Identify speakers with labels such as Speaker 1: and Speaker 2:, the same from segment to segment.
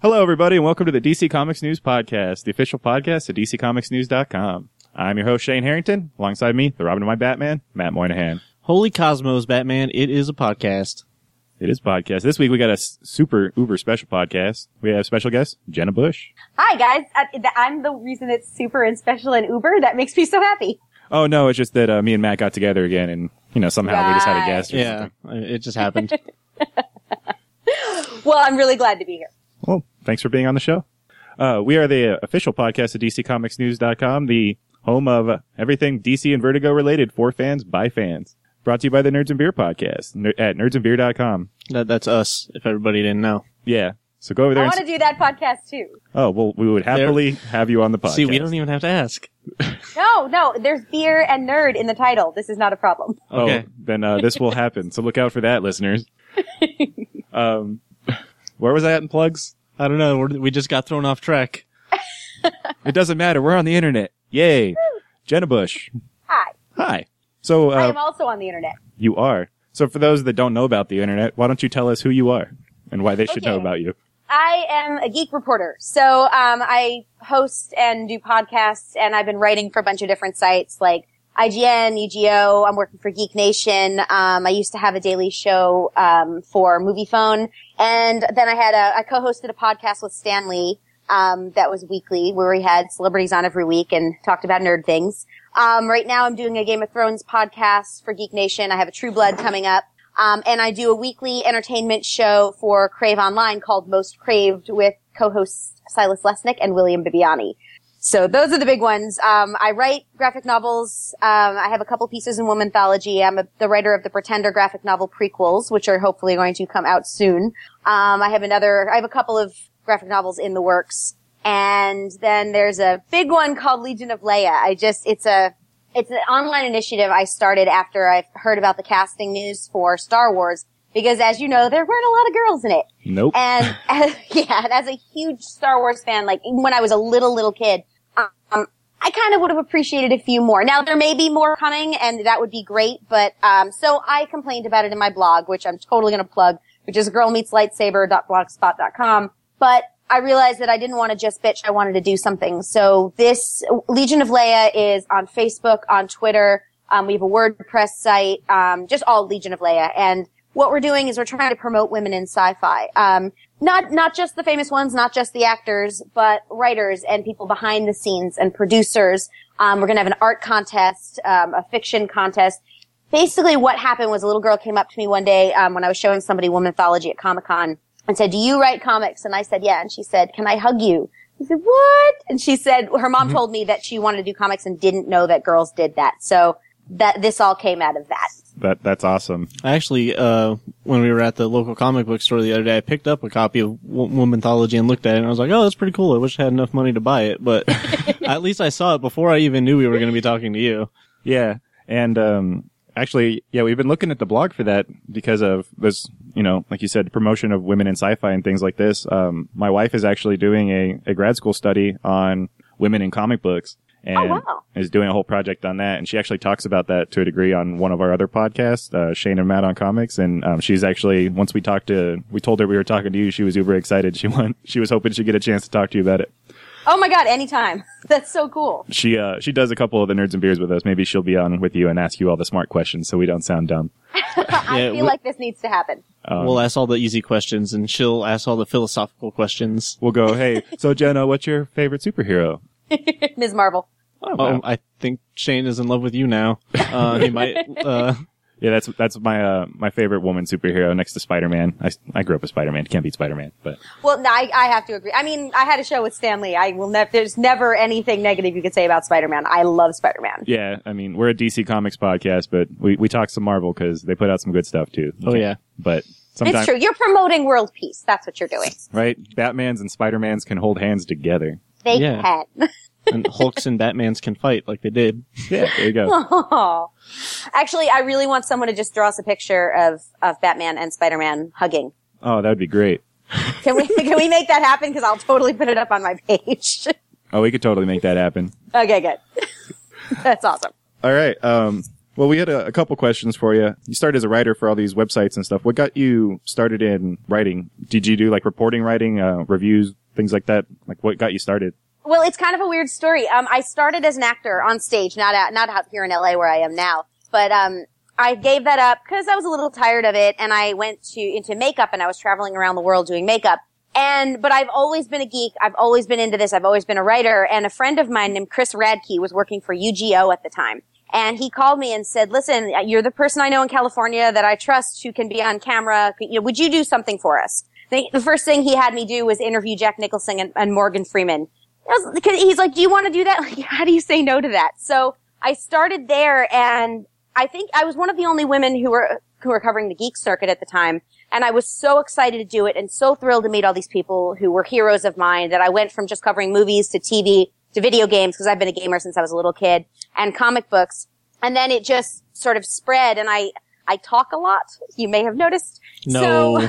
Speaker 1: Hello, everybody, and welcome to the DC Comics News Podcast, the official podcast at DCComicsNews.com. I'm your host, Shane Harrington. Alongside me, the Robin of my Batman, Matt Moynihan.
Speaker 2: Holy Cosmos, Batman, it is a podcast.
Speaker 1: It is a podcast. This week, we got a super uber special podcast. We have special guest, Jenna Bush.
Speaker 3: Hi, guys. I'm the reason it's super and special and uber. That makes me so happy.
Speaker 1: Oh, no, it's just that me and Matt got together again, and, somehow we just had a guest or
Speaker 2: Yeah,
Speaker 1: something.
Speaker 2: it just happened.
Speaker 3: Well, I'm really glad to be here.
Speaker 1: Well, thanks for being on the show. We are the official podcast at DCComicsNews.com, the home of everything DC and Vertigo related for fans by fans. Brought to you by the Nerds and Beer Podcast at nerdsandbeer.com.
Speaker 2: That's us, if everybody didn't know.
Speaker 1: Yeah. So go over there.
Speaker 3: I want to do that podcast too.
Speaker 1: Oh, well, we would happily have you on the podcast.
Speaker 2: See, we don't even have to ask.
Speaker 3: No, there's beer and nerd in the title. This is not a problem.
Speaker 2: Okay.
Speaker 1: Oh, then this will happen. So look out for that, listeners. Where was I at in plugs?
Speaker 2: I don't know. We just got thrown off track.
Speaker 1: It doesn't matter. We're on the internet. Yay. Jenna Bush.
Speaker 3: Hi.
Speaker 1: Hi. So
Speaker 3: I am also on the internet.
Speaker 1: you are. So for those that don't know about the internet, why don't you tell us who you are and why they should know about you?
Speaker 3: I am a geek reporter. So I host and do podcasts, and I've been writing for a bunch of different sites like IGN, EGO. I'm working for Geek Nation. I used to have a daily show for Movie Phone, and then I co-hosted a podcast with Stan Lee that was weekly, where we had celebrities on every week and talked about nerd things. Right now I'm doing a Game of Thrones podcast for Geek Nation. I have a True Blood coming up. And I do a weekly entertainment show for Crave Online called Most Craved with co-hosts Silas Lesnick and William Bibiani. So those are the big ones. I write graphic novels. I have a couple pieces in Womanthology. I'm the writer of the Pretender graphic novel prequels, which are hopefully going to come out soon. I have a couple of graphic novels in the works. And then there's a big one called Legion of Leia. It's an online initiative I started after I heard about the casting news for Star Wars, because as you know, there weren't a lot of girls in it.
Speaker 1: Nope.
Speaker 3: And as a huge Star Wars fan, like when I was a little kid, I kind of would have appreciated a few more. Now there may be more coming, and that would be great, but so I complained about it in my blog, which I'm totally going to plug, which is girlmeetslightsaber.blogspot.com. But I realized that I didn't want to just bitch. I wanted to do something. So this Legion of Leia is on Facebook, on Twitter. We have a WordPress site, just all Legion of Leia. And what we're doing is we're trying to promote women in sci-fi. Not just the famous ones, not just the actors, but writers and people behind the scenes and producers. We're going to have an art contest, a fiction contest. Basically what happened was a little girl came up to me one day, when I was showing somebody Womanthology at Comic-Con, and said, "Do you write comics?" And I said, "Yeah." And she said, "Can I hug you?" I said, "What?" And she said, her mom told me that she wanted to do comics and didn't know that girls did that. So this all came out of that.
Speaker 1: That's awesome.
Speaker 2: I actually, when we were at the local comic book store the other day, I picked up a copy of Womanthology and looked at it, and I was like, "Oh, that's pretty cool. I wish I had enough money to buy it." But at least I saw it before I even knew we were going to be talking to you.
Speaker 1: Yeah. And actually, we've been looking at the blog for that because of this, like you said, promotion of women in sci-fi and things like this. My wife is actually doing a grad school study on women in comic books and is doing a whole project on that. And she actually talks about that to a degree on one of our other podcasts, Shane and Matt on Comics. And she's actually, once we told her we were talking to you, she was uber excited. She was hoping she'd get a chance to talk to you about it.
Speaker 3: Oh my God, anytime. That's so cool.
Speaker 1: She does a couple of the Nerds and Beers with us. Maybe she'll be on with you and ask you all the smart questions so we don't sound dumb.
Speaker 3: I feel like this needs to happen.
Speaker 2: We'll ask all the easy questions, and she'll ask all the philosophical questions.
Speaker 1: We'll go, "Hey, so Jenna, what's your favorite superhero?"
Speaker 3: Ms. Marvel.
Speaker 1: Wow.
Speaker 2: I think Shane is in love with you now. He might,
Speaker 1: Yeah, that's my favorite woman superhero next to Spider-Man. I grew up with Spider-Man. Can't beat Spider-Man, but.
Speaker 3: Well, no, I have to agree. I mean, I had a show with Stan Lee. There's never anything negative you could say about Spider-Man. I love Spider-Man.
Speaker 1: Yeah, I mean, we're a DC Comics podcast, but we talk some Marvel because they put out some good stuff too.
Speaker 2: Oh yeah.
Speaker 1: But sometimes.
Speaker 3: It's true. You're promoting world peace. That's what you're doing.
Speaker 1: Right? Batmans and Spider-Mans can hold hands together.
Speaker 3: They can.
Speaker 2: And Hulks and Batmans can fight like they did.
Speaker 1: Yeah, there you go.
Speaker 3: Oh. Actually, I really want someone to just draw us a picture of Batman and Spider-Man hugging.
Speaker 1: Oh, that would be great.
Speaker 3: Can we make that happen? Because I'll totally put it up on my page.
Speaker 1: Oh, we could totally make that happen.
Speaker 3: Okay, good. That's awesome.
Speaker 1: All right. Well, we had a couple questions for you. You started as a writer for all these websites and stuff. What got you started in writing? Did you do like reporting writing, reviews, things like that? Like what got you started?
Speaker 3: Well, it's kind of a weird story. I started as an actor on stage, not out here in LA where I am now, but I gave that up because I was a little tired of it, and I went into makeup, and I was traveling around the world doing makeup. But I've always been a geek. I've always been into this. I've always been a writer. And a friend of mine named Chris Radke was working for UGO at the time. And he called me and said, listen, you're the person I know in California that I trust who can be on camera. Would you do something for us? The first thing he had me do was interview Jack Nicholson and Morgan Freeman. He's like, do you want to do that? Like, how do you say no to that? So I started there, and I think I was one of the only women who were covering the geek circuit at the time. And I was so excited to do it and so thrilled to meet all these people who were heroes of mine that I went from just covering movies to TV to video games, because I've been a gamer since I was a little kid, and comic books. And then it just sort of spread, and I talk a lot. You may have noticed.
Speaker 2: No.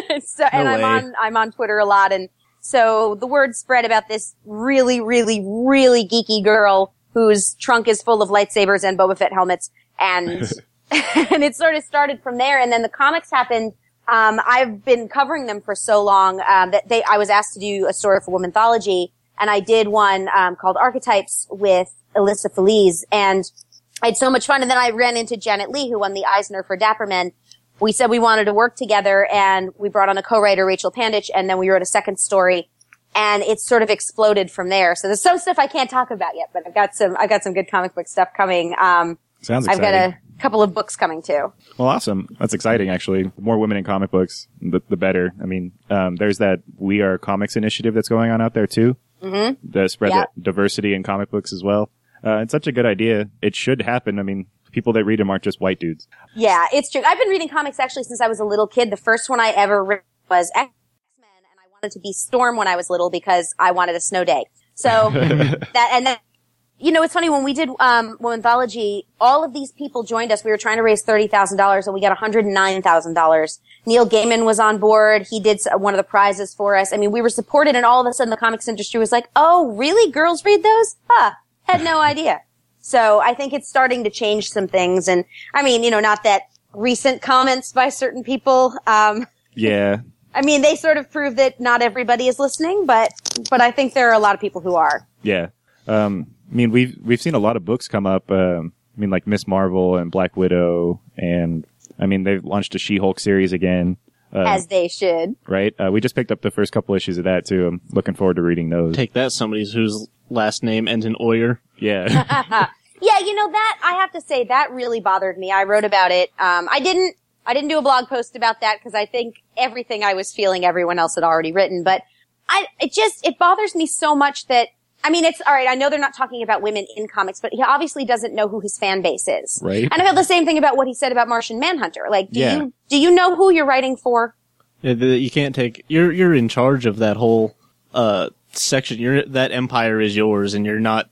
Speaker 3: And I'm on Twitter a lot, and so the word spread about this really, really, really geeky girl whose trunk is full of lightsabers and Boba Fett helmets, and and it sort of started from there. And then the comics happened. I've been covering them for so long that I was asked to do a story for Womanthology, and I did one called Archetypes with Alyssa Feliz, and I had so much fun. And then I ran into Janet Leigh, who won the Eisner for Dapper Men. We said we wanted to work together, and we brought on a co-writer, Rachel Pandich, and then we wrote a second story, and it sort of exploded from there. So there's some stuff I can't talk about yet, but I've got some good comic book stuff coming.
Speaker 1: Sounds exciting.
Speaker 3: I've got a couple of books coming too.
Speaker 1: Well, awesome. That's exciting, actually. The more women in comic books, the better. I mean, there's that We Are Comics initiative that's going on out there too. Mm-hmm. To spread the diversity in comic books as well. It's such a good idea. It should happen. I mean, people that read them aren't just white dudes.
Speaker 3: Yeah, it's true. I've been reading comics actually since I was a little kid. The first one I ever read was X-Men, and I wanted to be Storm when I was little because I wanted a snow day. So it's funny, when we did Womanthology, all of these people joined us. We were trying to raise $30,000, and we got $109,000. Neil Gaiman was on board. He did one of the prizes for us. I mean, we were supported, and all of a sudden the comics industry was like, oh, really? Girls read those? Had no idea. So I think it's starting to change some things. And I mean, not that recent comments by certain people.
Speaker 1: Yeah.
Speaker 3: I mean, they sort of prove that not everybody is listening, but I think there are a lot of people who are.
Speaker 1: Yeah. I mean, we've seen a lot of books come up. Like Miss Marvel and Black Widow, and I mean, they've launched a She-Hulk series again.
Speaker 3: As they should.
Speaker 1: Right? We just picked up the first couple issues of that too. I'm looking forward to reading those.
Speaker 2: Take that, somebody whose last name ends in Oyer.
Speaker 1: Yeah.
Speaker 3: Yeah, that, I have to say, that really bothered me. I wrote about it. I didn't do a blog post about that because I think everything I was feeling everyone else had already written, but it bothers me so much that, I mean, it's alright, I know they're not talking about women in comics, but he obviously doesn't know who his fan base is.
Speaker 1: Right.
Speaker 3: And I felt the same thing about what he said about Martian Manhunter. Like, do you know who you're writing for?
Speaker 2: You can't you're in charge of that whole, section. That empire is yours, and you're not,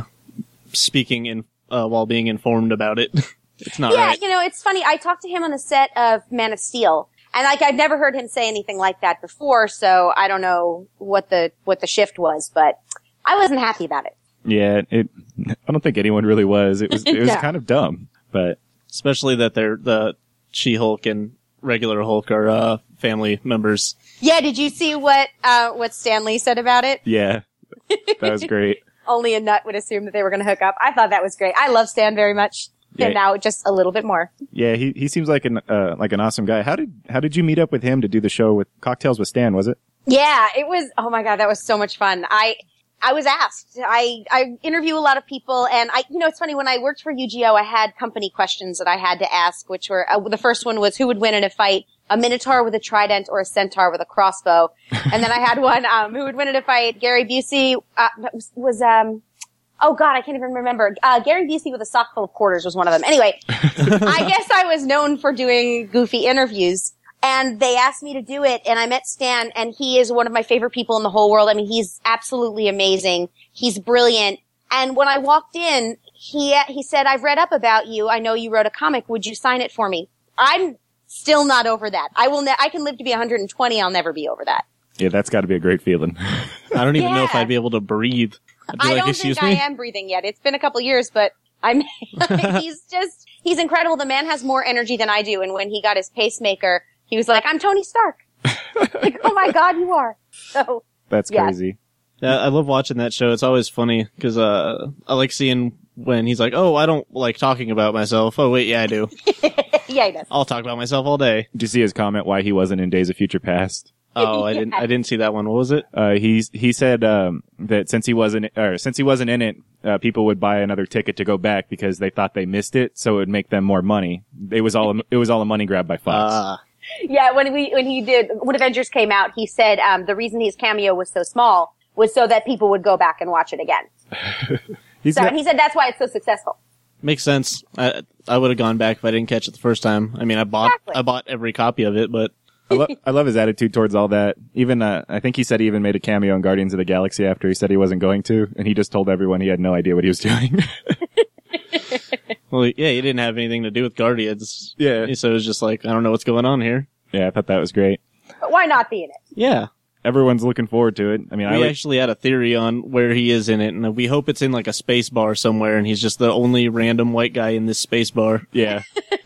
Speaker 2: speaking while being informed about it. It's not right.
Speaker 3: Yeah, it's funny. I talked to him on the set of Man of Steel, and I've never heard him say anything like that before, so I don't know what the shift was, but I wasn't happy about it.
Speaker 1: Yeah, I don't think anyone really was. It was kind of dumb, but
Speaker 2: especially that the She-Hulk and regular Hulk are family members.
Speaker 3: Yeah, did you see what Stan Lee said about it?
Speaker 1: Yeah. That was great.
Speaker 3: Only a nut would assume that they were going to hook up. I thought that was great. I love Stan very much. And now just a little bit more. Yeah,
Speaker 1: he seems like an awesome guy. How did you meet up with him to do the show with Cocktails with Stan, was it?
Speaker 3: Yeah, it was, oh my God, that was so much fun. I was asked. I interview a lot of people, and it's funny, when I worked for UGO, I had company questions that I had to ask, which were, the first one was, who would win in a fight, a Minotaur with a trident or a Centaur with a crossbow? And then I had one, who would win in a fight, Gary Busey, oh God, I can't even remember. Gary Busey with a sock full of quarters was one of them. Anyway, I guess I was known for doing goofy interviews. And they asked me to do it, and I met Stan, and he is one of my favorite people in the whole world. I mean, he's absolutely amazing. He's brilliant. And when I walked in, he said, I've read up about you. I know you wrote a comic. Would you sign it for me? I'm still not over that. I can live to be 120. I'll never be over that. Yeah,
Speaker 1: that's got to be a great feeling.
Speaker 2: I don't even know if I'd be able to breathe.
Speaker 3: I don't think I am breathing yet. It's been a couple years, but he's just, he's incredible. The man has more energy than I do. And when he got his pacemaker, he was like, I'm Tony Stark. Like, oh my God, you are. So
Speaker 1: That's crazy.
Speaker 2: Yeah, I love watching that show. It's always funny because I like seeing when he's like, "Oh, I don't like talking about myself." Oh, wait, yeah, I do.
Speaker 3: Yeah, he does.
Speaker 2: I'll talk about myself all day.
Speaker 1: Did you see his comment why he wasn't in Days of Future Past?
Speaker 2: Oh, I didn't see that one. What was it?
Speaker 1: He said that since he wasn't in it, people would buy another ticket to go back because they thought they missed it, so it would make them more money. It was all a money grab by Fox.
Speaker 3: Yeah, when Avengers came out, he said the reason his cameo was so small was so that people would go back and watch it again. He said that's why it's so successful.
Speaker 2: Makes sense. I would have gone back if I didn't catch it the first time. I mean, I bought every copy of it, but
Speaker 1: I love his attitude towards all that. Even I think he said he even made a cameo in Guardians of the Galaxy after he said he wasn't going to, and he just told everyone he had no idea what he was doing.
Speaker 2: Well, yeah, he didn't have anything to do with Guardians.
Speaker 1: Yeah.
Speaker 2: So it was just like, I don't know what's going on here.
Speaker 1: Yeah, I thought that was great.
Speaker 3: But why not be in it?
Speaker 2: Yeah.
Speaker 1: Everyone's looking forward to it. I mean,
Speaker 2: we actually had a theory on where he is in it, and we hope it's in like a space bar somewhere, and he's just the only random white guy in this space bar.
Speaker 1: Yeah.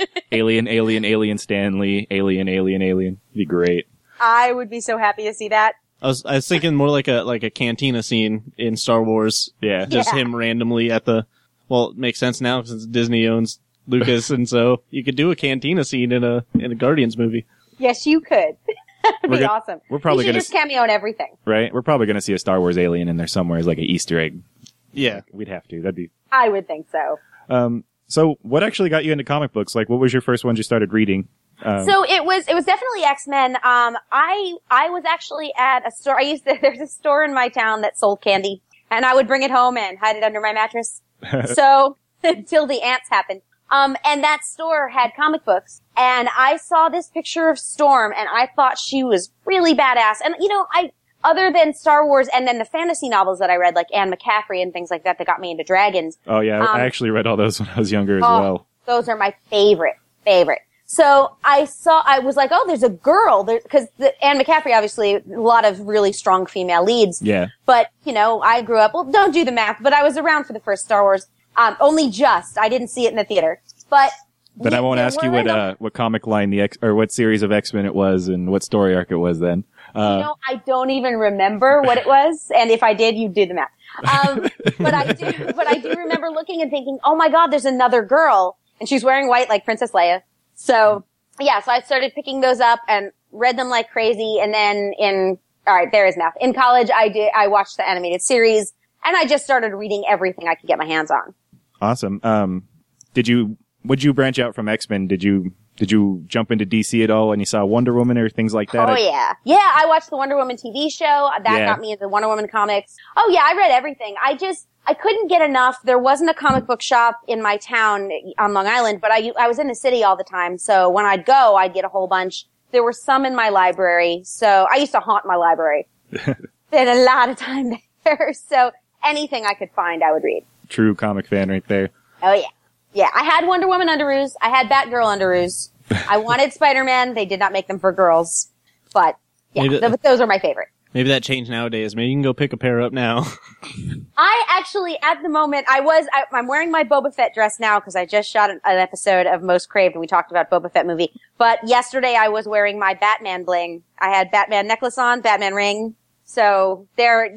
Speaker 1: Alien Stanley, alien. It'd be great.
Speaker 3: I would be so happy to see that.
Speaker 2: I was thinking more like a cantina scene in Star Wars.
Speaker 1: Yeah.
Speaker 2: Just him randomly at well, it makes sense now since Disney owns Lucas, and so you could do a cantina scene in a Guardians movie.
Speaker 3: Yes, you could. That'd be awesome.
Speaker 1: We're probably
Speaker 3: going to just cameo in everything.
Speaker 1: Right? We're probably going to see a Star Wars alien in there somewhere as like an Easter egg.
Speaker 2: Yeah.
Speaker 1: We'd have to. That'd be...
Speaker 3: I would think so.
Speaker 1: So what actually got you into comic books? Like, what was your first ones you started reading?
Speaker 3: So it was definitely X-Men. I was actually at a store. There's a store in my town that sold candy, and I would bring it home and hide it under my mattress. So, until the ants happened. And that store had comic books, and I saw this picture of Storm, and I thought she was really badass. And, other than Star Wars and then the fantasy novels that I read, like Anne McCaffrey and things like that got me into dragons.
Speaker 1: Oh yeah, I actually read all those when I was younger as well.
Speaker 3: Those are my favorite. So I was like, oh, there's a girl there, cause Anne McCaffrey, obviously, a lot of really strong female leads.
Speaker 1: Yeah.
Speaker 3: But, I grew up, well, don't do the math, but I was around for the first Star Wars. Only just. I didn't see it in the theater. But
Speaker 1: I won't ask you what comic line or what series of X-Men it was and what story arc it was then.
Speaker 3: I don't even remember what it was, and if I did, you'd do the math. But I do remember looking and thinking, oh my God, there's another girl, and she's wearing white like Princess Leia. So I started picking those up and read them like crazy, and then there is math. In college, I watched the animated series, and I just started reading everything I could get my hands on.
Speaker 1: Awesome. Would you branch out from X-Men? Did you jump into DC at all and you saw Wonder Woman or things like that?
Speaker 3: Oh, yeah. Yeah, I watched the Wonder Woman TV show. That got me into Wonder Woman comics. Oh, yeah, I read everything. I couldn't get enough. There wasn't a comic book shop in my town on Long Island, but I was in the city all the time. So when I'd go, I'd get a whole bunch. There were some in my library. So I used to haunt my library. Spent a lot of time there. So anything I could find, I would read.
Speaker 1: True comic fan right there.
Speaker 3: Oh, yeah. Yeah, I had Wonder Woman underoos. I had Batgirl underoos. I wanted Spider-Man. They did not make them for girls. But, yeah, those are my favorite.
Speaker 2: Maybe that changed nowadays. Maybe you can go pick a pair up now.
Speaker 3: I actually, at the moment, I'm wearing my Boba Fett dress now because I just shot an episode of Most Craved and we talked about Boba Fett movie. But yesterday I was wearing my Batman bling. I had Batman necklace on, Batman ring. So there's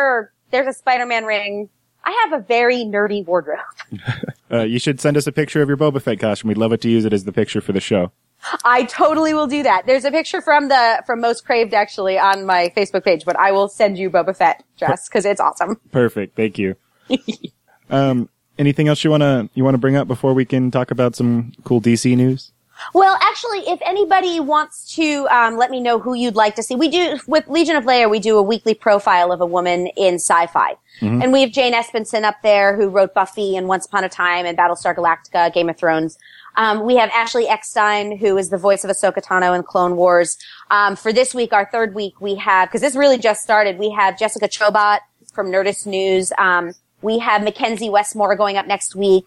Speaker 3: a Spider-Man ring. I have a very nerdy wardrobe.
Speaker 1: You should send us a picture of your Boba Fett costume. We'd love it to use it as the picture for the show.
Speaker 3: I totally will do that. There's a picture from Most Craved actually on my Facebook page, but I will send you Boba Fett dress because it's awesome.
Speaker 1: Perfect. Thank you. Anything else you wanna bring up before we can talk about some cool DC news?
Speaker 3: Well, actually, if anybody wants to let me know who you'd like to see, we do with Legion of Leia. We do a weekly profile of a woman in sci-fi, and we have Jane Espenson up there who wrote Buffy and Once Upon a Time and Battlestar Galactica, Game of Thrones. We have Ashley Eckstein, who is the voice of Ahsoka Tano in Clone Wars. For this week, our third week, we have, because this really just started, we have Jessica Chobot from Nerdist News. We have Mackenzie Westmore going up next week.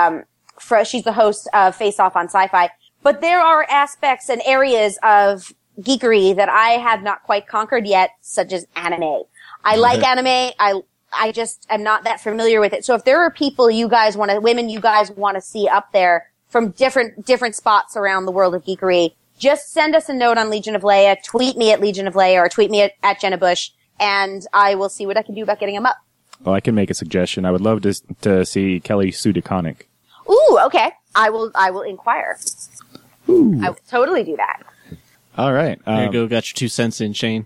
Speaker 3: She's the host of Face Off on Sci-Fi. But there are aspects and areas of geekery that I have not quite conquered yet, such as anime. I like anime. I just am not that familiar with it. So if there are people women you guys want to see up there, from different spots around the world of geekery, just send us a note on Legion of Leia, tweet me at Legion of Leia, or tweet me at Jenna Bush, and I will see what I can do about getting them up.
Speaker 1: Well, I can make a suggestion. I would love to see Kelly Sue DeConnick.
Speaker 3: Ooh, okay. I will inquire. Ooh. I will totally do that.
Speaker 1: All right.
Speaker 2: There you go. Got your 2 cents in, Shane.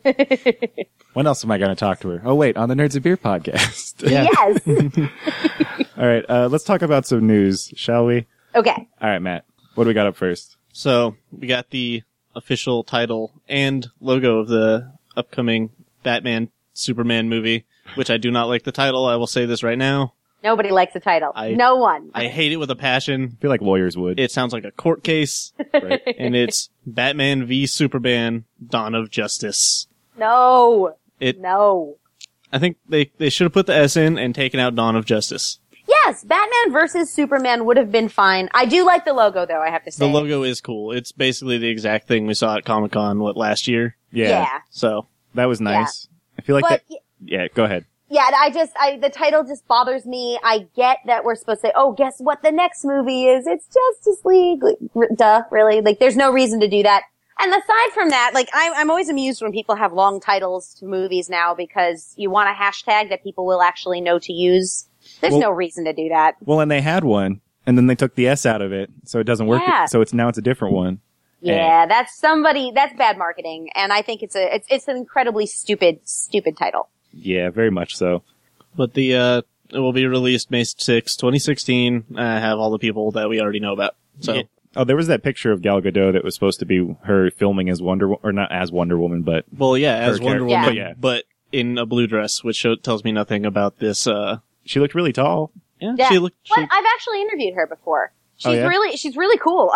Speaker 1: When else am I going to talk to her? Oh, wait, on the Nerds of Beer podcast.
Speaker 2: Yeah.
Speaker 3: Yes.
Speaker 1: All right. Let's talk about some news, shall we?
Speaker 3: Okay.
Speaker 1: All right, Matt. What do we got up first?
Speaker 2: So we got the official title and logo of the upcoming Batman Superman movie, which I do not like the title. I will say this right now.
Speaker 3: Nobody likes the title. No one.
Speaker 2: I hate it with a passion.
Speaker 1: I feel like lawyers would.
Speaker 2: It sounds like a court case.
Speaker 1: Right.
Speaker 2: And it's Batman v Superman: Dawn of Justice.
Speaker 3: No.
Speaker 2: It.
Speaker 3: No.
Speaker 2: I think they should have put the S in and taken out Dawn of Justice.
Speaker 3: Yes, Batman versus Superman would have been fine. I do like the logo, though, I have to say.
Speaker 2: The logo is cool. It's basically the exact thing we saw at Comic-Con, last year?
Speaker 3: Yeah.
Speaker 2: So.
Speaker 1: That was nice. Yeah. I feel like
Speaker 3: but,
Speaker 1: that. Yeah, go ahead.
Speaker 3: Yeah, the title just bothers me. I get that we're supposed to say, oh, guess what the next movie is? It's Justice League. Duh, really? Like, there's no reason to do that. And aside from that, like, I'm always amused when people have long titles to movies now because you want a hashtag that people will actually know to use. There's no reason to do that.
Speaker 1: Well, and they had one, and then they took the S out of it, so it doesn't work.
Speaker 3: Yeah.
Speaker 1: So now it's a different one.
Speaker 3: Yeah, that's bad marketing, and I think it's an incredibly stupid title.
Speaker 1: Yeah, very much so.
Speaker 2: But it will be released May 6, 2016. Have all the people that we already know about. So.
Speaker 1: Yeah. Oh, there was that picture of Gal Gadot that was supposed to be her filming as not as Wonder Woman, but
Speaker 2: well, yeah, as Wonder Woman,
Speaker 3: Yeah.
Speaker 2: but in a blue dress, which tells me nothing about this.
Speaker 1: She looked really tall.
Speaker 2: Yeah,
Speaker 3: Yeah.
Speaker 2: she looked.
Speaker 3: Well, I've actually interviewed her before. She's
Speaker 1: yeah?
Speaker 3: she's really cool.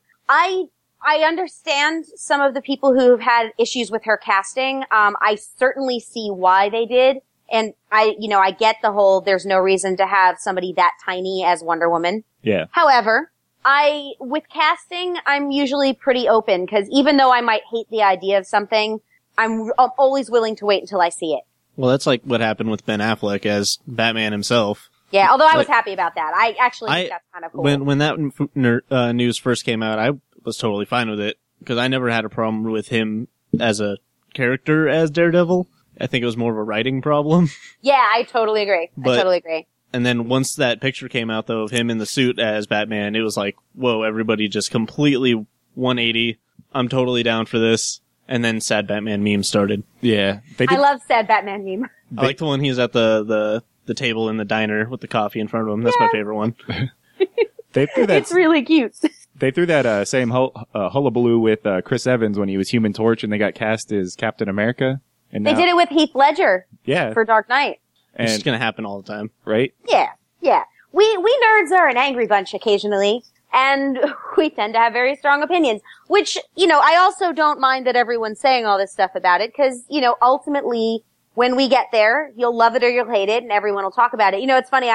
Speaker 3: I understand some of the people who have had issues with her casting. I certainly see why they did. And I get the whole, there's no reason to have somebody that tiny as Wonder Woman.
Speaker 1: Yeah.
Speaker 3: However, with casting, I'm usually pretty open because even though I might hate the idea of something, I'm always willing to wait until I see it.
Speaker 2: Well, that's like what happened with Ben Affleck as Batman himself.
Speaker 3: Yeah, although I was happy about that. I actually think that's kind of cool.
Speaker 2: When that news first came out, I was totally fine with it because I never had a problem with him as a character as Daredevil. I think it was more of a writing problem.
Speaker 3: Yeah, I totally agree. I totally agree.
Speaker 2: And then once that picture came out, though, of him in the suit as Batman, it was like, whoa, everybody just completely 180. I'm totally down for this. And then sad Batman meme started.
Speaker 1: Yeah.
Speaker 3: I love sad Batman meme.
Speaker 2: I like the one he's at the table in the diner with the coffee in front of him. That's my favorite one.
Speaker 1: They threw that.
Speaker 3: It's really cute.
Speaker 1: They threw that same hullabaloo with Chris Evans when he was Human Torch, and they got cast as Captain America. And
Speaker 3: they did it with Heath Ledger.
Speaker 1: Yeah.
Speaker 3: For Dark Knight.
Speaker 2: It's just gonna happen all the time,
Speaker 1: right?
Speaker 3: Yeah. We nerds are an angry bunch occasionally, and we tend to have very strong opinions. Which, I also don't mind that everyone's saying all this stuff about it, because ultimately, when we get there, you'll love it or you'll hate it, and everyone will talk about it. It's funny.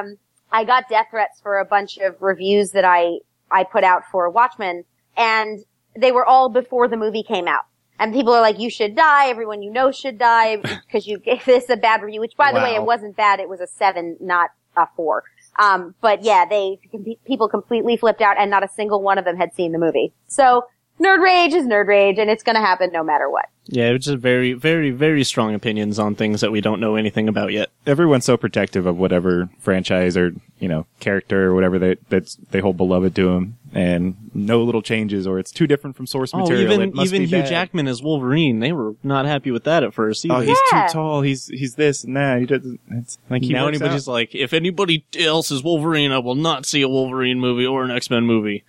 Speaker 3: I got death threats for a bunch of reviews that I put out for Watchmen, and they were all before the movie came out. And people are like, you should die. Everyone you know should die because you gave this a bad review, which by the way, it wasn't bad. It was a 7, not a 4. But yeah, people completely flipped out and not a single one of them had seen the movie. So nerd rage is nerd rage and it's going to happen no matter what.
Speaker 2: Yeah, it's just very, very, very strong opinions on things that we don't know anything about yet.
Speaker 1: Everyone's so protective of whatever franchise or, character or whatever they hold beloved to them, and no little changes or it's too different from source material.
Speaker 2: Even Hugh Jackman as Wolverine, they were not happy with that at first either.
Speaker 1: Oh, he's too tall. He's this and that. He doesn't. It's like he
Speaker 2: now
Speaker 1: works
Speaker 2: anybody's
Speaker 1: out.
Speaker 2: like, if anybody else is Wolverine, I will not see a Wolverine movie or an X-Men movie.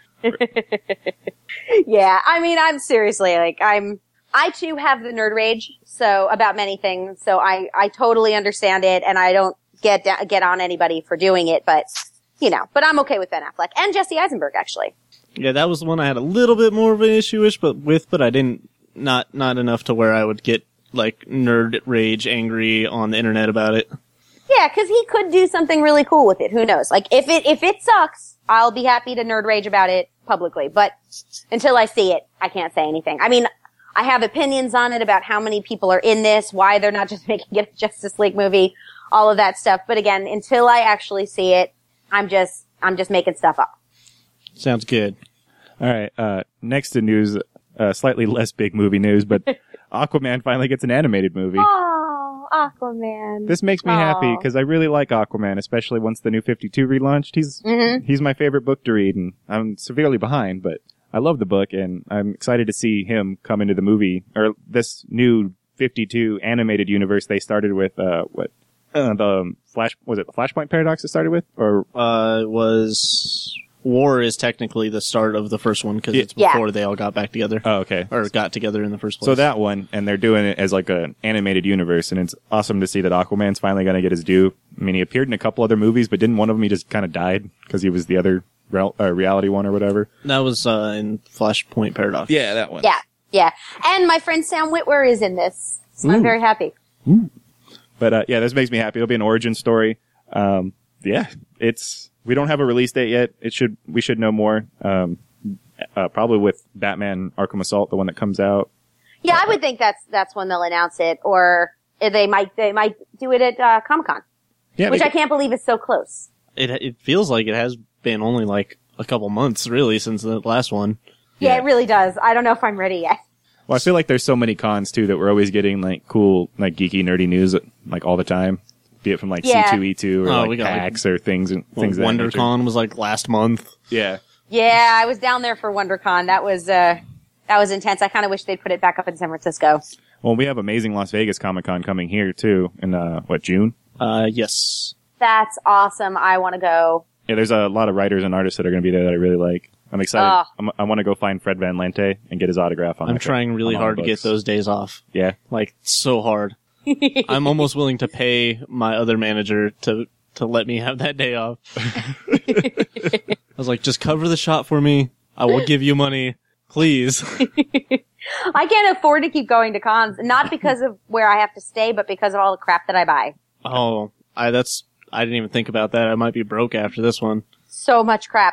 Speaker 3: Yeah, I'm seriously I too have the nerd rage, so about many things, so I totally understand it, and I don't get on anybody for doing it, but but I'm okay with Ben Affleck and Jesse Eisenberg actually.
Speaker 2: Yeah, that was the one I had a little bit more of an issue-ish, but I didn't not enough to where I would get like nerd rage angry on the internet about it.
Speaker 3: Yeah, because he could do something really cool with it. Who knows? Like if it sucks, I'll be happy to nerd rage about it publicly, but until I see it, I can't say anything. I have opinions on it about how many people are in this, why they're not just making it a Justice League movie, all of that stuff. But again, until I actually see it, I'm just making stuff up.
Speaker 2: Sounds good.
Speaker 1: All right. Next to news, slightly less big movie news, but Aquaman finally gets an animated movie.
Speaker 3: Oh, Aquaman.
Speaker 1: This makes me happy because I really like Aquaman, especially once the New 52 relaunched. He's my favorite book to read, and I'm severely behind, but I love the book, and I'm excited to see him come into the movie, or this new 52 animated universe they started with, the was it the Flashpoint Paradox it started with? Or
Speaker 2: It was War is technically the start of the first one because it's before they all got back together.
Speaker 1: Oh, okay.
Speaker 2: Or got together in the first place.
Speaker 1: So that one, and they're doing it as like an animated universe, and it's awesome to see that Aquaman's finally going to get his due. I mean, he appeared in a couple other movies, but didn't one of them he just kind of died because he was the other reality one or whatever?
Speaker 2: That was in Flashpoint Paradox.
Speaker 1: Yeah, that one.
Speaker 3: Yeah. And my friend Sam Witwer is in this. So I'm very happy.
Speaker 1: But this makes me happy. It'll be an origin story. We don't have a release date yet. We should know more. Probably with Batman Arkham Assault, the one that comes out.
Speaker 3: Yeah, I would think that's when they'll announce it, or they might do it at Comic-Con.
Speaker 1: Yeah,
Speaker 3: which I can't believe is so close.
Speaker 2: It feels like it has been only like a couple months really since the last one.
Speaker 3: Yeah, it really does. I don't know if I'm ready yet.
Speaker 1: Well, I feel like there's so many cons too that we're always getting like cool, like geeky, nerdy news like all the time. Be it from like C2E2 or like PAX or things of that nature.
Speaker 2: WonderCon was like last month.
Speaker 1: Yeah.
Speaker 3: Yeah, I was down there for WonderCon. That was intense. I kind of wish they'd put it back up in San Francisco.
Speaker 1: Well, we have amazing Las Vegas Comic-Con coming here too in June?
Speaker 2: Yes.
Speaker 3: That's awesome. I want to go.
Speaker 1: Yeah, there's a lot of writers and artists that are going to be there that I really like. I'm excited. I want to go find Fred Van Lente and get his autograph on.
Speaker 2: I'm trying really hard to get those days off.
Speaker 1: Yeah,
Speaker 2: like so hard. I'm almost willing to pay my other manager to let me have that day off. I was like, just cover the shot for me. I will give you money, please.
Speaker 3: I can't afford to keep going to cons, not because of where I have to stay, but because of all the crap that I buy.
Speaker 2: Oh, I didn't even think about that. I might be broke after this one.
Speaker 3: So much crap.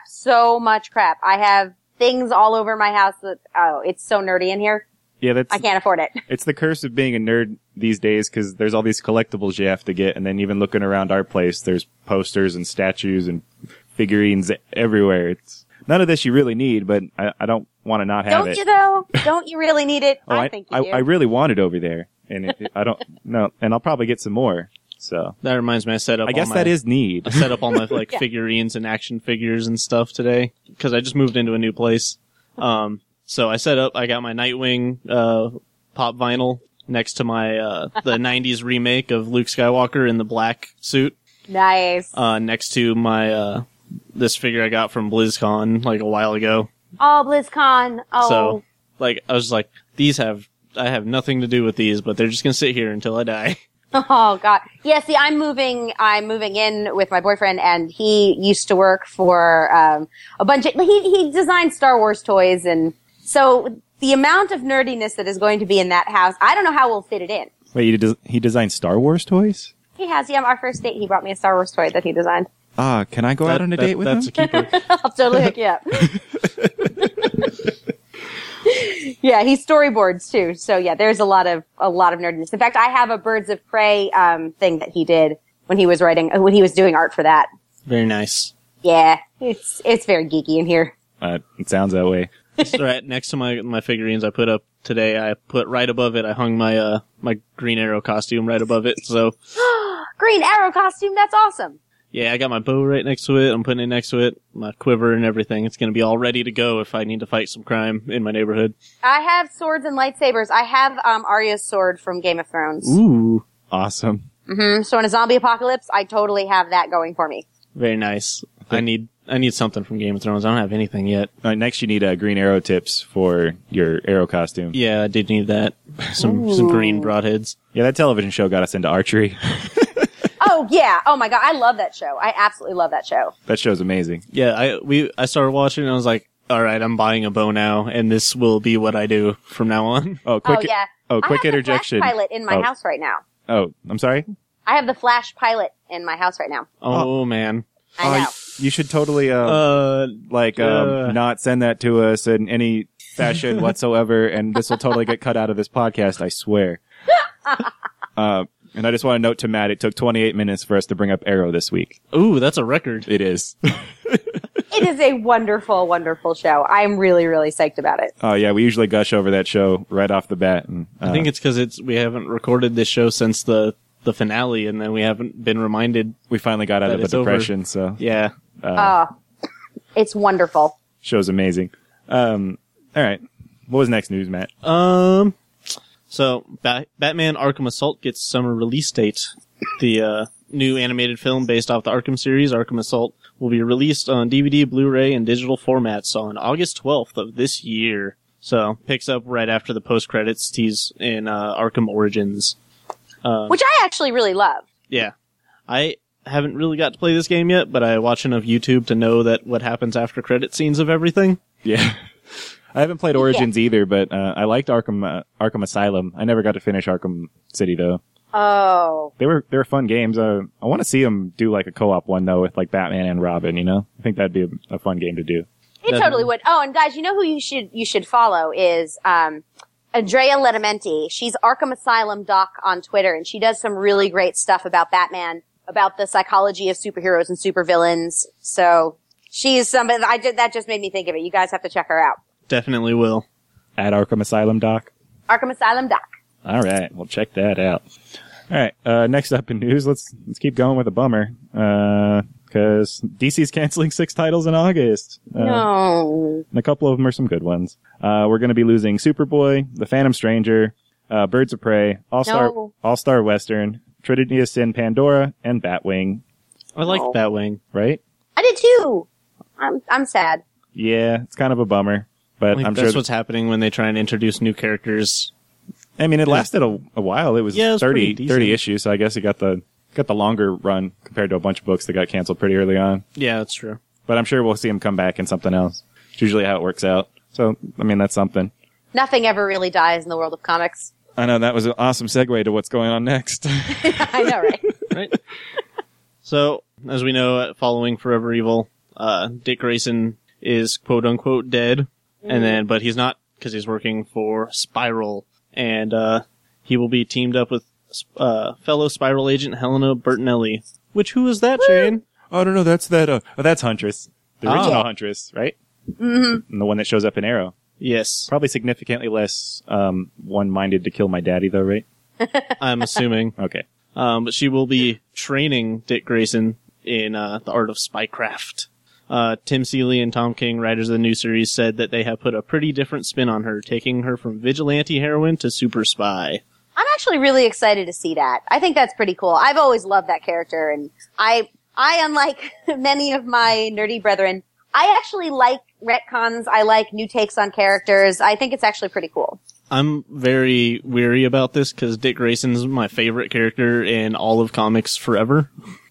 Speaker 3: I have things all over my house that, it's so nerdy in here.
Speaker 1: Yeah,
Speaker 3: I can't afford it.
Speaker 1: It's the curse of being a nerd these days because there's all these collectibles you have to get, and then even looking around our place, there's posters and statues and figurines everywhere. It's none of this you really need, but I don't want to not have it.
Speaker 3: Don't you though? Don't you really need it?
Speaker 1: Oh,
Speaker 3: I think you do.
Speaker 1: I really want it over there, and I don't know, and I'll probably get some more. So
Speaker 2: that reminds me, I
Speaker 1: guess that is need.
Speaker 2: I set up all my figurines and action figures and stuff today because I just moved into a new place. So I got my Nightwing pop vinyl next to my the 90s remake of Luke Skywalker in the black suit.
Speaker 3: Nice.
Speaker 2: Next to my this figure I got from BlizzCon like a while ago.
Speaker 3: Oh, BlizzCon. Oh.
Speaker 2: So I was like, I have nothing to do with these, but they're just gonna sit here until I die.
Speaker 3: Oh God. Yeah, see, I'm moving in with my boyfriend, and he used to work for, a bunch of, he designed Star Wars toys, and so the amount of nerdiness that is going to be in that house, I don't know how we'll fit it in.
Speaker 1: Wait, he designed Star Wars toys?
Speaker 3: He has, yeah, our first date, he brought me a Star Wars toy that he designed.
Speaker 1: Can I go out on a date with him?
Speaker 2: That's a keeper.
Speaker 3: I'll totally hook you up. Yeah, he storyboards too. So yeah, there's a lot of nerdiness. In fact, I have a Birds of Prey thing that he did when he was doing art for that.
Speaker 2: Very nice.
Speaker 3: Yeah, it's very geeky in here.
Speaker 1: It sounds that way.
Speaker 2: So right next to my figurines I put up today, I put right above it, I hung my my Green Arrow costume right above it. So
Speaker 3: Green Arrow costume, that's awesome.
Speaker 2: Yeah, I got my bow right next to it. I'm putting it next to it, my quiver and everything. It's going to be all ready to go if I need to fight some crime in my neighborhood.
Speaker 3: I have swords and lightsabers. I have Arya's sword from Game of Thrones.
Speaker 1: Ooh, awesome.
Speaker 3: Mm-hmm. So in a zombie apocalypse, I totally have that going for me.
Speaker 2: Very nice. I need something from Game of Thrones. I don't have anything yet.
Speaker 1: Next, you need Green Arrow tips for your arrow costume.
Speaker 2: Yeah, I did need that. Some green broadheads.
Speaker 1: Yeah, that television show got us into archery.
Speaker 3: Oh yeah! Oh my God, I love that show. I absolutely love that show.
Speaker 1: That show's amazing.
Speaker 2: Yeah, I started watching and I was like, all right, I'm buying a bow now, and this will be what I do from now on.
Speaker 3: Quick
Speaker 1: interjection.
Speaker 3: I have the Flash pilot in my house right now.
Speaker 1: Oh, I'm sorry?
Speaker 3: I have the Flash pilot in my house right now.
Speaker 2: Oh man.
Speaker 3: I know.
Speaker 1: You should totally, not send that to us in any fashion whatsoever, and this will totally get cut out of this podcast, I swear. And I just want to note to Matt, it took 28 minutes for us to bring up Arrow this week.
Speaker 2: Ooh, that's a record.
Speaker 1: It is.
Speaker 3: It is a wonderful, wonderful show. I'm really, really psyched about it.
Speaker 1: Oh yeah, we usually gush over that show right off the bat. And,
Speaker 2: I think it's because we haven't recorded this show since the finale, and then we haven't been reminded.
Speaker 1: we finally got out of
Speaker 2: that
Speaker 1: the
Speaker 2: it's
Speaker 1: depression, so
Speaker 2: Yeah.
Speaker 3: It's wonderful.
Speaker 1: show's amazing. All right. What was next news, Matt?
Speaker 2: So Batman Arkham Assault gets summer release date. The new animated film based off the Arkham series, Arkham Assault, will be released on DVD, Blu-ray, and digital formats on August 12th of this year. So picks up right after the post-credits tease in Arkham Origins.
Speaker 3: Which I actually really love.
Speaker 2: Yeah. I haven't really got to play this game yet, but I watch enough YouTube to know that what happens after credit scenes of everything.
Speaker 1: Yeah. I haven't played Origins either, but I liked Arkham Asylum. I never got to finish Arkham City though.
Speaker 3: Oh.
Speaker 1: They were fun games. I want to see them do like a co-op one though with like Batman and Robin, you know? I think that'd be a fun game to do.
Speaker 3: It totally would. Oh, and guys, you know who you should follow is Andrea Letamendi. She's Arkham Asylum Doc on Twitter, and she does some really great stuff about Batman, about the psychology of superheroes and supervillains. So she's somebody that just made me think of it. You guys have to check her out.
Speaker 2: Definitely will.
Speaker 1: At Arkham Asylum Doc.
Speaker 3: Arkham Asylum Doc.
Speaker 1: All right, we'll check that out. All right, next up in news, let's keep going with a bummer. Because DC's canceling 6 titles in August.
Speaker 3: No.
Speaker 1: And a couple of them are some good ones. We're going to be losing Superboy, The Phantom Stranger, Birds of Prey, All-Star Western, Trinity of Sin Pandora, and Batwing.
Speaker 2: I like Batwing.
Speaker 1: Right?
Speaker 3: I did too. I'm sad.
Speaker 1: Yeah, it's kind of a bummer. But I'm
Speaker 2: that's
Speaker 1: sure
Speaker 2: what's happening when they try and introduce new characters.
Speaker 1: I mean, it lasted a while. It was, 30
Speaker 2: pretty
Speaker 1: issues, so I guess it got the longer run compared to a bunch of books that got canceled pretty early on.
Speaker 2: Yeah, that's true.
Speaker 1: But I'm sure we'll see him come back in something else. It's usually how it works out. So, I mean, that's something.
Speaker 3: Nothing ever really dies in the world of comics.
Speaker 1: I know, that was an awesome segue to what's going on next.
Speaker 3: I know, right?
Speaker 2: Right. So, as we know, following Forever Evil, Dick Grayson is quote unquote dead. But he's not, because he's working for Spiral. And he will be teamed up with fellow Spiral agent Helena Bertinelli. Who is that, Shane?
Speaker 1: Oh, no, that's that's Huntress. The original Huntress, right? Mm-hmm. And the one that shows up in Arrow.
Speaker 2: Yes.
Speaker 1: Probably significantly less one-minded to kill my daddy, though, right?
Speaker 2: I'm assuming.
Speaker 1: Okay.
Speaker 2: But she will be training Dick Grayson in the art of spycraft. Tim Seeley and Tom King, writers of the new series, said that they have put a pretty different spin on her, taking her from vigilante heroine to super spy.
Speaker 3: I'm actually really excited to see that. I think that's pretty cool. I've always loved that character, and I unlike many of my nerdy brethren, I actually like retcons. I like new takes on characters. I think it's actually pretty cool.
Speaker 2: I'm very weary about this because Dick Grayson's my favorite character in all of comics forever.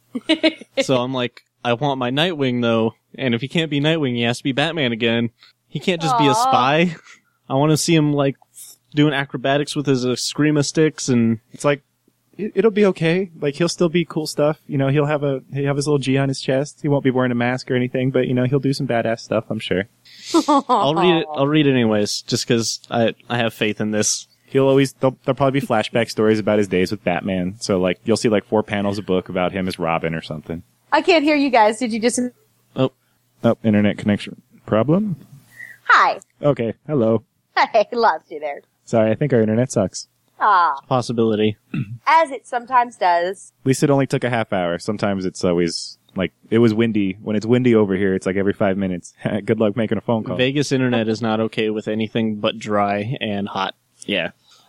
Speaker 2: So I'm like, I want my Nightwing though, and if he can't be Nightwing, he has to be Batman again. He can't just be a spy. I want to see him like doing acrobatics with his Screama sticks, and
Speaker 1: It's like, it'll be okay. Like, he'll still be cool stuff. You know, he'll have his little G on his chest. He won't be wearing a mask or anything, but, you know, he'll do some badass stuff, I'm sure.
Speaker 2: I'll read it. I'll read it anyways, just because I have faith in this.
Speaker 1: There'll probably be flashback stories about his days with Batman. So, like, you'll see, like, 4 panels of book about him as Robin or something.
Speaker 3: I can't hear you guys. Did you just...
Speaker 2: Oh,
Speaker 1: Internet connection problem?
Speaker 3: Hi.
Speaker 1: Okay, hello.
Speaker 3: I lost you there.
Speaker 1: Sorry, I think our internet sucks.
Speaker 3: Ah,
Speaker 2: possibility.
Speaker 3: as it sometimes does.
Speaker 1: At least it only took a half hour. Sometimes it's always, like, it was windy. When it's windy over here, it's like every 5 minutes. Good luck making a phone call.
Speaker 2: Vegas internet is not okay with anything but dry and hot.
Speaker 1: Yeah.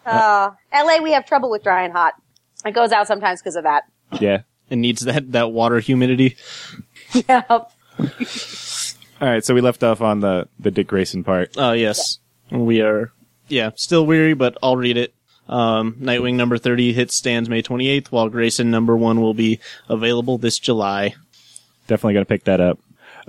Speaker 3: LA, we have trouble with dry and hot. It goes out sometimes because of that.
Speaker 1: Yeah.
Speaker 2: It needs that water humidity.
Speaker 3: Yep.
Speaker 1: All right, so we left off on the Dick Grayson part.
Speaker 2: Yes. Yeah. We are, still weary, but I'll read it. Nightwing number 30 stands May 28th, while Grayson number 1 will be available this July.
Speaker 1: Definitely going to pick that up.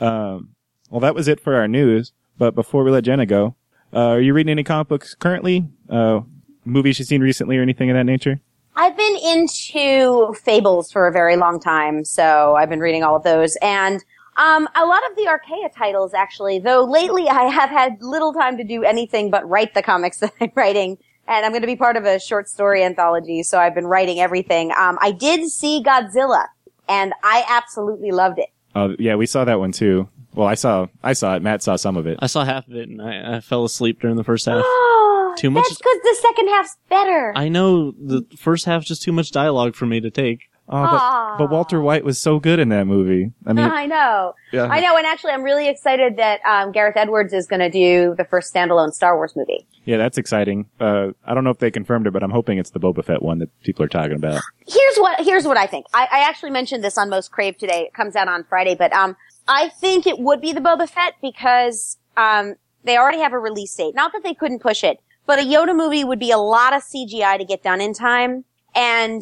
Speaker 1: Well, that was it for our news, but before we let Jenna go, are you reading any comic books currently? Movies you've seen recently or anything of that nature?
Speaker 3: I've been into Fables for a very long time, so I've been reading all of those. And a lot of the Archaea titles, actually, though lately I have had little time to do anything but write the comics that I'm writing. And I'm going to be part of a short story anthology, so I've been writing everything. I did see Godzilla, and I absolutely loved it.
Speaker 1: Yeah, we saw that one too. Well, I saw it. Matt saw some of it.
Speaker 2: I saw half of it, and I fell asleep during the first half. Too much.
Speaker 3: That's because the second half's better.
Speaker 2: I know the first half's just too much dialogue for me to take.
Speaker 1: But Walter White was so good in that movie. I mean,
Speaker 3: I know.
Speaker 1: Yeah.
Speaker 3: I know, and actually I'm really excited that Gareth Edwards is going to do the first standalone Star Wars movie.
Speaker 1: Yeah, that's exciting. I don't know if they confirmed it, but I'm hoping it's the Boba Fett one that people are talking about.
Speaker 3: Here's what I think. I actually mentioned this on Most Crave today. It comes out on Friday, but I think it would be the Boba Fett because they already have a release date. Not that they couldn't push it, but a Yoda movie would be a lot of CGI to get done in time. And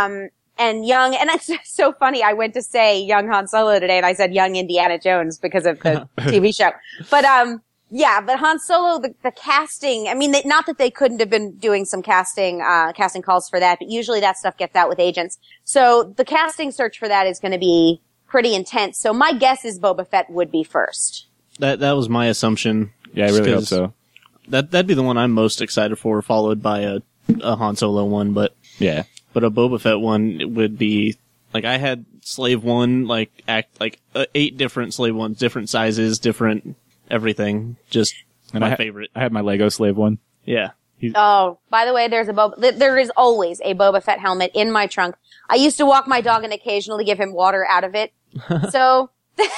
Speaker 3: it's so funny. I went to say young Han Solo today and I said young Indiana Jones because of the TV show. But, but Han Solo, the casting, I mean, not that they couldn't have been doing some casting calls for that, but usually that stuff gets out with agents. So the casting search for that is going to be pretty intense. So my guess is Boba Fett would be first.
Speaker 2: That was my assumption.
Speaker 1: Yeah, I really hope so.
Speaker 2: That'd be the one I'm most excited for, followed by a Han Solo one, but
Speaker 1: yeah.
Speaker 2: But a Boba Fett one would be, like, I had Slave One, act 8 different Slave Ones, different sizes, different everything. Just my favorite.
Speaker 1: I had my Lego Slave one.
Speaker 2: Yeah.
Speaker 3: Oh, by the way, there is always a Boba Fett helmet in my trunk. I used to walk my dog and occasionally give him water out of it. So,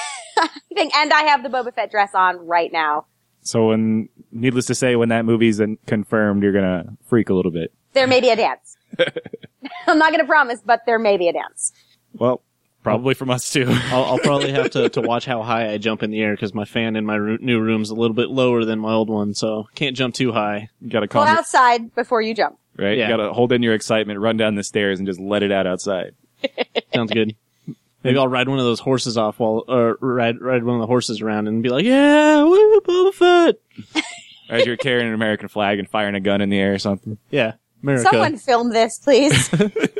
Speaker 3: and I have the Boba Fett dress on right now.
Speaker 1: So needless to say, when that movie's confirmed, you're gonna freak a little bit.
Speaker 3: There may be a dance. I'm not going to promise, but there may be a dance.
Speaker 1: Well, probably from us too.
Speaker 2: I'll probably have to watch how high I jump in the air because my fan in my new room's a little bit lower than my old one, so can't jump too high.
Speaker 1: You gotta
Speaker 3: go outside before you jump.
Speaker 1: Right? Yeah. You gotta hold in your excitement, run down the stairs, and just let it out outside.
Speaker 2: Sounds good. Maybe I'll ride one of those horses off ride one of the horses around and be like, yeah, woo, Boba Fett!
Speaker 1: As you're carrying an American flag and firing a gun in the air or something.
Speaker 2: Yeah. America.
Speaker 3: Someone film this, please.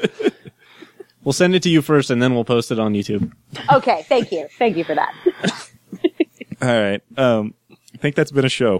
Speaker 2: We'll send it to you first, and then we'll post it on YouTube.
Speaker 3: Okay, thank you. Thank you for that.
Speaker 1: All right. I think that's been a show.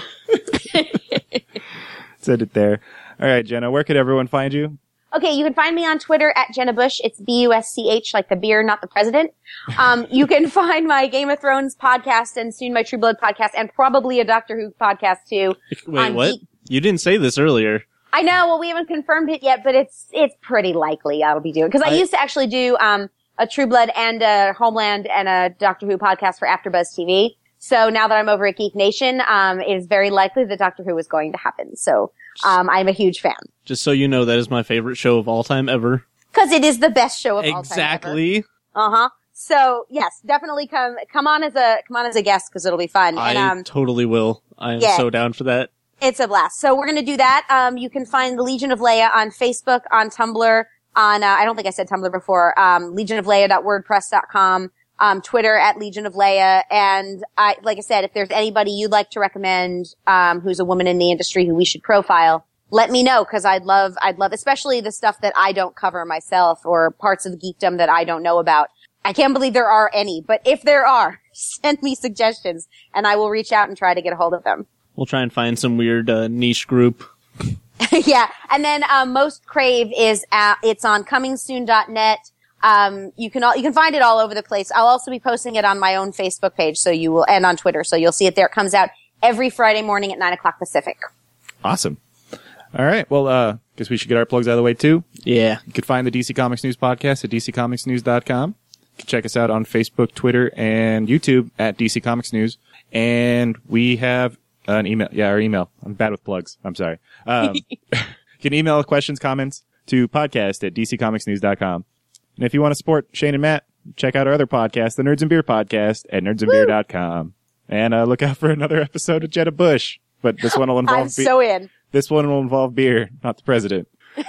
Speaker 1: Send it there. All right, Jenna, where could everyone find you?
Speaker 3: Okay, you can find me on Twitter at Jenna Bush. It's B-U-S-C-H, like the beer, not the president. You can find my Game of Thrones podcast and soon my True Blood podcast and probably a Doctor Who podcast too.
Speaker 2: Wait, what? You didn't say this earlier.
Speaker 3: I know. Well, we haven't confirmed it yet, but it's pretty likely I'll be doing it. Because I used to actually do a True Blood and a Homeland and a Doctor Who podcast for AfterBuzz TV. So now that I'm over at Geek Nation, it is very likely that Doctor Who is going to happen. So I'm a huge fan. Just
Speaker 2: so you know, that is my favorite show of all time ever.
Speaker 3: Because it is the best show of all time ever.
Speaker 2: Exactly.
Speaker 3: Uh-huh. So yes, definitely come on as a guest because it'll be fun.
Speaker 2: I totally will. I am so down for that.
Speaker 3: It's a blast. So we're going to do that. You can find the Legion of Leia on Facebook, on Tumblr, on, I don't think I said Tumblr before, legionofleia.wordpress.com, Twitter at Legion of Leia. And like I said, if there's anybody you'd like to recommend, who's a woman in the industry who we should profile, let me know. Cause I'd love, especially the stuff that I don't cover myself or parts of geekdom that I don't know about. I can't believe there are any, but if there are, send me suggestions and I will reach out and try to get a hold of them.
Speaker 2: We'll try and find some weird niche group.
Speaker 3: Yeah. And then Most Crave is it's on comingsoon.net. You can find it all over the place. I'll also be posting it on my own Facebook page and on Twitter, so you'll see it there. It comes out every Friday morning at 9:00 Pacific.
Speaker 1: Awesome. All right. Well, guess we should get our plugs out of the way too.
Speaker 2: Yeah.
Speaker 1: You can find the DC Comics News podcast at dccomicsnews.com. You can check us out on Facebook, Twitter, and YouTube at DC Comics News. And we have an email. Yeah, our email. I'm bad with plugs. I'm sorry. You can email questions, comments to podcast@dccomicsnews.com. And if you want to support Shane and Matt, check out our other podcast, the Nerds and Beer podcast at nerdsandbeer.com. And look out for another episode of Jenna Bush. But this one will involve
Speaker 3: I'm so in.
Speaker 1: This one will involve beer, not the president.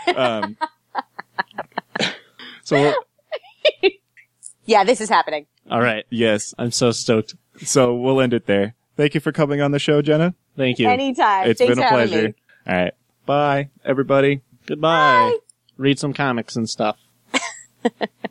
Speaker 1: So
Speaker 3: yeah, this is happening.
Speaker 2: All right.
Speaker 1: Yes.
Speaker 2: I'm so stoked.
Speaker 1: So we'll end it there. Thank you for coming on the show, Jenna.
Speaker 2: Thank you.
Speaker 3: Anytime.
Speaker 1: It's
Speaker 3: Thanks
Speaker 1: been a
Speaker 3: for having
Speaker 1: pleasure.
Speaker 3: me.
Speaker 1: All right. Bye, everybody.
Speaker 2: Goodbye.
Speaker 3: Bye.
Speaker 2: Read some comics and stuff.